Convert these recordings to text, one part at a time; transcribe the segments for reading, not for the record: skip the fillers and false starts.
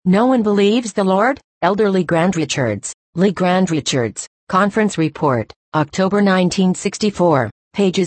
No one believes the Lord? Elder Lee Grand Richards. Lee Grand Richards, Conference Report, October 1964, pages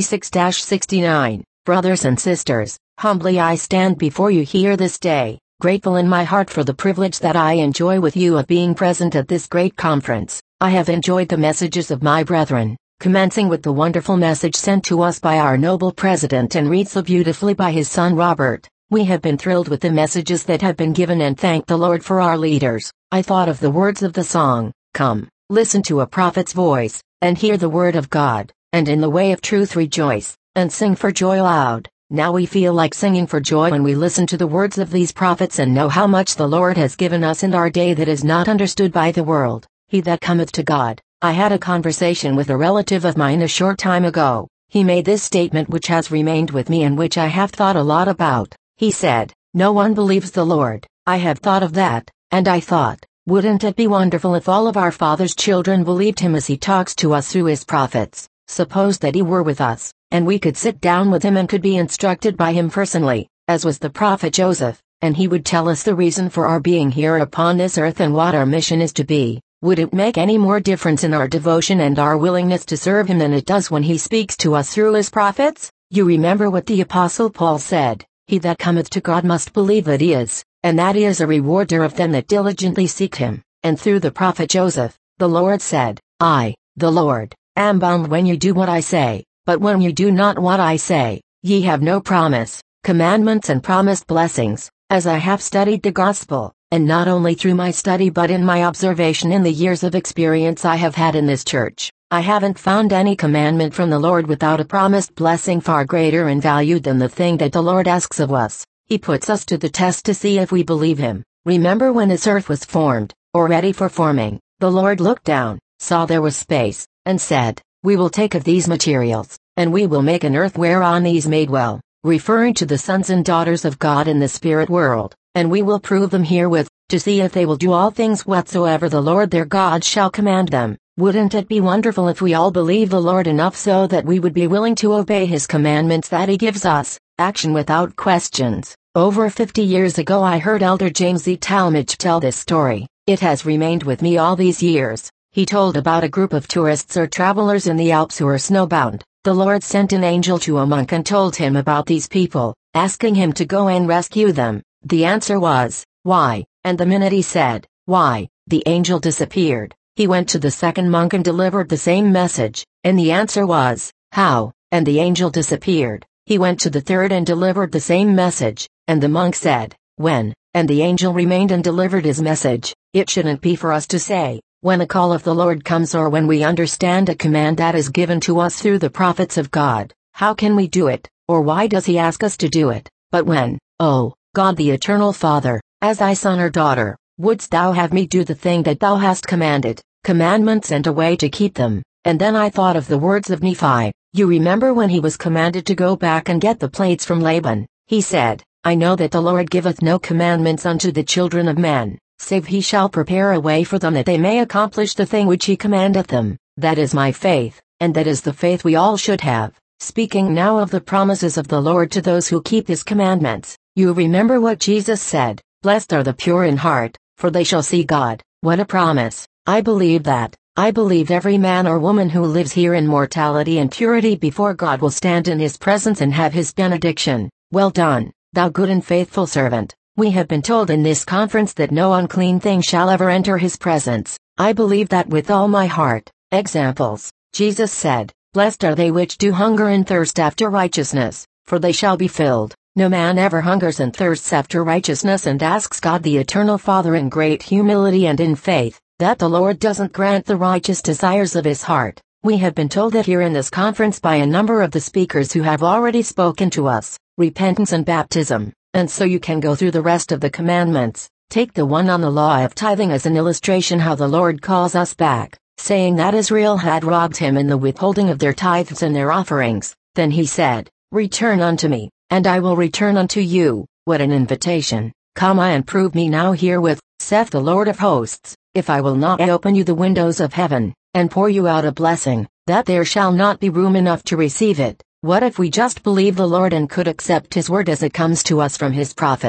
66-69. Brothers and sisters, humbly I stand before you here this day, grateful in my heart for the privilege that I enjoy with you of being present at this great conference. I have enjoyed the messages of my brethren, commencing with the wonderful message sent to us by our noble president and read so beautifully by his son Robert. We have been thrilled with the messages that have been given and thank the Lord for our leaders. I thought of the words of the song, "Come, listen to a prophet's voice, and hear the word of God, and in the way of truth rejoice, and sing for joy aloud." Now we feel like singing for joy when we listen to the words of these prophets and know how much the Lord has given us in our day that is not understood by the world. He that cometh to God. I had a conversation with a relative of mine a short time ago. He made this statement which has remained with me and which I have thought a lot about. He said, "No one believes the Lord." I have thought of that, and I thought, wouldn't it be wonderful if all of our Father's children believed him as he talks to us through his prophets? Suppose that he were with us, and we could sit down with him and could be instructed by him personally, as was the prophet Joseph, and he would tell us the reason for our being here upon this earth and what our mission is to be. Would it make any more difference in our devotion and our willingness to serve him than it does when he speaks to us through his prophets? You remember what the Apostle Paul said, "He that cometh to God must believe that he is, and that he is a rewarder of them that diligently seek him." And through the prophet Joseph, the Lord said, "I, the Lord, am bound when you do what I say, but when you do not what I say, ye have no promise, commandments and promised blessings." As I have studied the gospel, and not only through my study but in my observation in the years of experience I have had in this church, I haven't found any commandment from the Lord without a promised blessing far greater in value than the thing that the Lord asks of us. He puts us to the test to see if we believe him. Remember when this earth was formed, or ready for forming, the Lord looked down, saw there was space, and said, "We will take of these materials, and we will make an earth whereon these made well," referring to the sons and daughters of God in the spirit world, "and we will prove them herewith, to see if they will do all things whatsoever the Lord their God shall command them." Wouldn't it be wonderful if we all believe the Lord enough so that we would be willing to obey his commandments that he gives us, action without questions? Over 50 years ago I heard Elder James E. Talmage tell this story. It has remained with me all these years. He told about a group of tourists or travelers in the Alps who were snowbound. The Lord sent an angel to a monk and told him about these people, asking him to go and rescue them. The answer was, "Why?" And the minute he said, "Why?" the angel disappeared. He went to the second monk and delivered the same message, and the answer was, "How?" and the angel disappeared. He went to the third and delivered the same message, and the monk said, "When?" and the angel remained and delivered his message. It shouldn't be for us to say, when a call of the Lord comes or when we understand a command that is given to us through the prophets of God, "How can we do it?" or "Why does he ask us to do it?" But when, "Oh, God the eternal Father, as thy son or daughter, wouldst thou have me do the thing that thou hast commanded, commandments and a way to keep them?" And then I thought of the words of Nephi. You remember when he was commanded to go back and get the plates from Laban? He said, "I know that the Lord giveth no commandments unto the children of men, save he shall prepare a way for them that they may accomplish the thing which he commandeth them." That is my faith, and that is the faith we all should have. Speaking now of the promises of the Lord to those who keep his commandments, you remember what Jesus said, "Blessed are the pure in heart, for they shall see God." What a promise. I believe that. I believe every man or woman who lives here in mortality and purity before God will stand in his presence and have his benediction. "Well done, thou good and faithful servant." We have been told in this conference that no unclean thing shall ever enter his presence. I believe that with all my heart. Examples. Jesus said, "Blessed are they which do hunger and thirst after righteousness, for they shall be filled." No man ever hungers and thirsts after righteousness and asks God the eternal Father in great humility and in faith, that the Lord doesn't grant the righteous desires of his heart. We have been told that here in this conference by a number of the speakers who have already spoken to us, repentance and baptism, and so you can go through the rest of the commandments. Take the one on the law of tithing as an illustration how the Lord calls us back, saying that Israel had robbed him in the withholding of their tithes and their offerings. Then he said, "Return unto me, and I will return unto you." What an invitation. "Come and prove me now herewith, saith the Lord of hosts, if I will not open you the windows of heaven, and pour you out a blessing, that there shall not be room enough to receive it." What if we just believe the Lord and could accept his word as it comes to us from his prophets?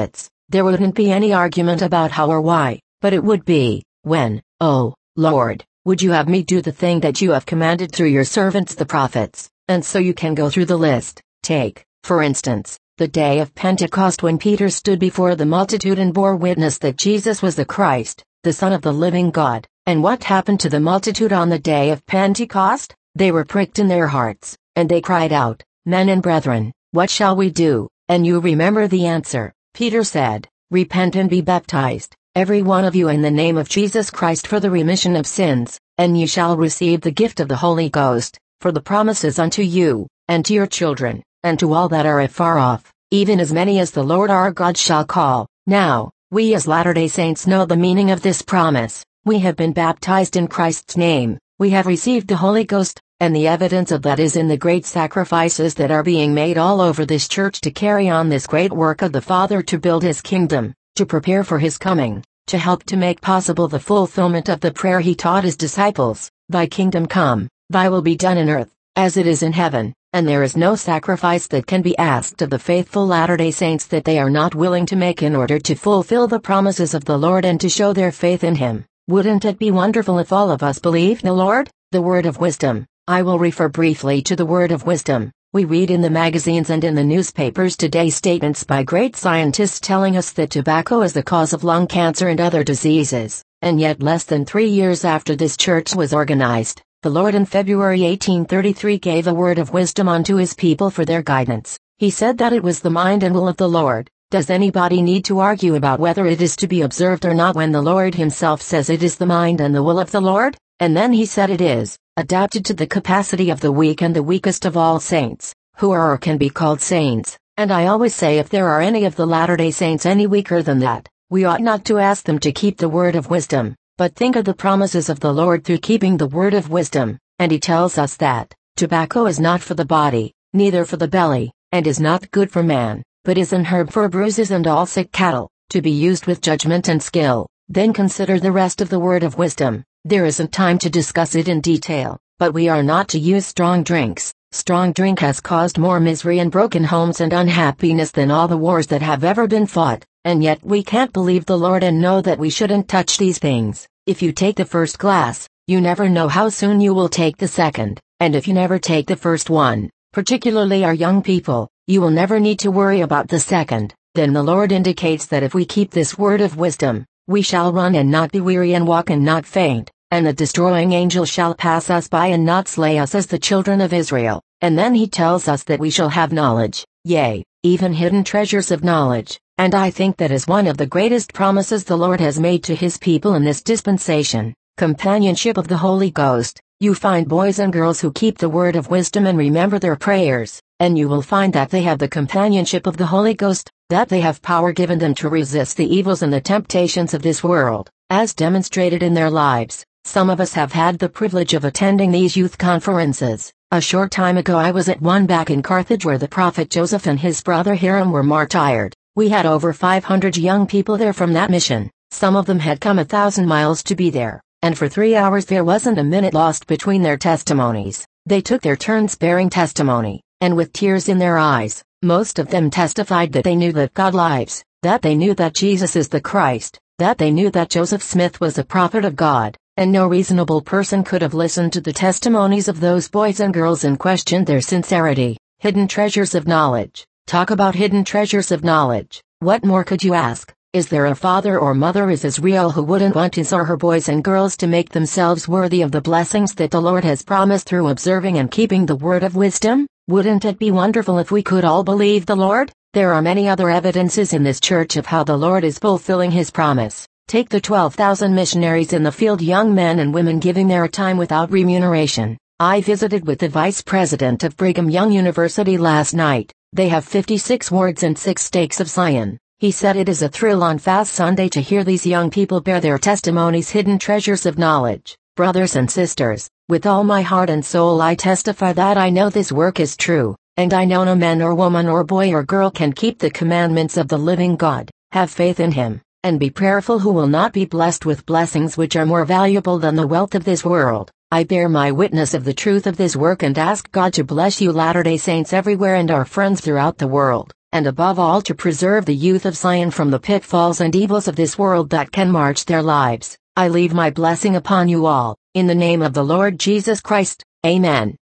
there wouldn't be any argument about how or why, but it would be, when, oh, Lord, would you have me do the thing that you have commanded through your servants the prophets? And so you can go through the list. Take, for instance, the day of Pentecost when Peter stood before the multitude and bore witness that Jesus was the Christ, the Son of the living God. And what happened to the multitude on the day of Pentecost? They were pricked in their hearts, and they cried out, Men and brethren, what shall we do? And you remember the answer. Peter said, Repent and be baptized, every one of you in the name of Jesus Christ for the remission of sins, and ye shall receive the gift of the Holy Ghost, for the promises unto you, and to your children, and to all that are afar off, even as many as the Lord our God shall call. Now, we as Latter-day Saints know the meaning of this promise. We have been baptized in Christ's name, we have received the Holy Ghost, and the evidence of that is in the great sacrifices that are being made all over this church to carry on this great work of the Father to build His kingdom, to prepare for His coming, to help to make possible the fulfillment of the prayer He taught His disciples, Thy kingdom come, Thy will be done in earth, as it is in heaven. And there is no sacrifice that can be asked of the faithful Latter-day Saints that they are not willing to make in order to fulfill the promises of the Lord and to show their faith in Him. Wouldn't it be wonderful if all of us believed the Lord? The word of wisdom. I will refer briefly to the word of wisdom. We read in the magazines and in the newspapers today statements by great scientists telling us that tobacco is the cause of lung cancer and other diseases, and yet less than 3 years after this church was organized, the Lord in February 1833 gave a word of wisdom unto His people for their guidance. He said that it was the mind and will of the Lord. Does anybody need to argue about whether it is to be observed or not when the Lord Himself says it is the mind and the will of the Lord? And then He said it is, adapted to the capacity of the weak and the weakest of all saints, who are or can be called saints. And I always say if there are any of the Latter-day Saints any weaker than that, we ought not to ask them to keep the word of wisdom, but think of the promises of the Lord through keeping the word of wisdom. And He tells us that tobacco is not for the body, neither for the belly, and is not good for man, but is an herb for bruises and all sick cattle, to be used with judgment and skill. Then consider the rest of the word of wisdom. There isn't time to discuss it in detail, but we are not to use strong drinks. Strong drink has caused more misery and broken homes and unhappiness than all the wars that have ever been fought, and yet we can't believe the Lord and know that we shouldn't touch these things. If you take the first glass, you never know how soon you will take the second, and if you never take the first one, particularly our young people, you will never need to worry about the second. Then the Lord indicates that if we keep this word of wisdom, we shall run and not be weary and walk and not faint, and the destroying angel shall pass us by and not slay us as the children of Israel. And then He tells us that we shall have knowledge, yea, even hidden treasures of knowledge, and I think that is one of the greatest promises the Lord has made to His people in this dispensation, companionship of the Holy Ghost. You find boys and girls who keep the word of wisdom and remember their prayers, and you will find that they have the companionship of the Holy Ghost, that they have power given them to resist the evils and the temptations of this world, as demonstrated in their lives. Some of us have had the privilege of attending these youth conferences. A short time ago I was at one back in Carthage where the prophet Joseph and his brother Hiram were martyred. We had over 500 young people there from that mission. Some of them had come 1,000 miles to be there, and for 3 hours there wasn't a minute lost between their testimonies. They took their turns bearing testimony, and with tears in their eyes, most of them testified that they knew that God lives, that they knew that Jesus is the Christ, that they knew that Joseph Smith was a prophet of God. And no reasonable person could have listened to the testimonies of those boys and girls and questioned their sincerity. Hidden treasures of knowledge. Talk about hidden treasures of knowledge. What more could you ask? Is there a father or mother is Israel who wouldn't want his or her boys and girls to make themselves worthy of the blessings that the Lord has promised through observing and keeping the word of wisdom? Wouldn't it be wonderful if we could all believe the Lord? There are many other evidences in this church of how the Lord is fulfilling His promise. Take the 12,000 missionaries in the field, young men and women giving their time without remuneration. I visited with the vice president of Brigham Young University last night. They have 56 wards and 6 stakes of Zion. He said it is a thrill on Fast Sunday to hear these young people bear their testimonies, hidden treasures of knowledge. Brothers and sisters, with all my heart and soul I testify that I know this work is true, and I know no man or woman or boy or girl can keep the commandments of the living God. Have faith in Him. And be prayerful who will not be blessed with blessings which are more valuable than the wealth of this world. I bear my witness of the truth of this work and ask God to bless you Latter-day Saints everywhere and our friends throughout the world. and above all to preserve the youth of Zion from the pitfalls and evils of this world that can march their lives, I leave my blessing upon you all, in the name of the Lord Jesus Christ. Amen.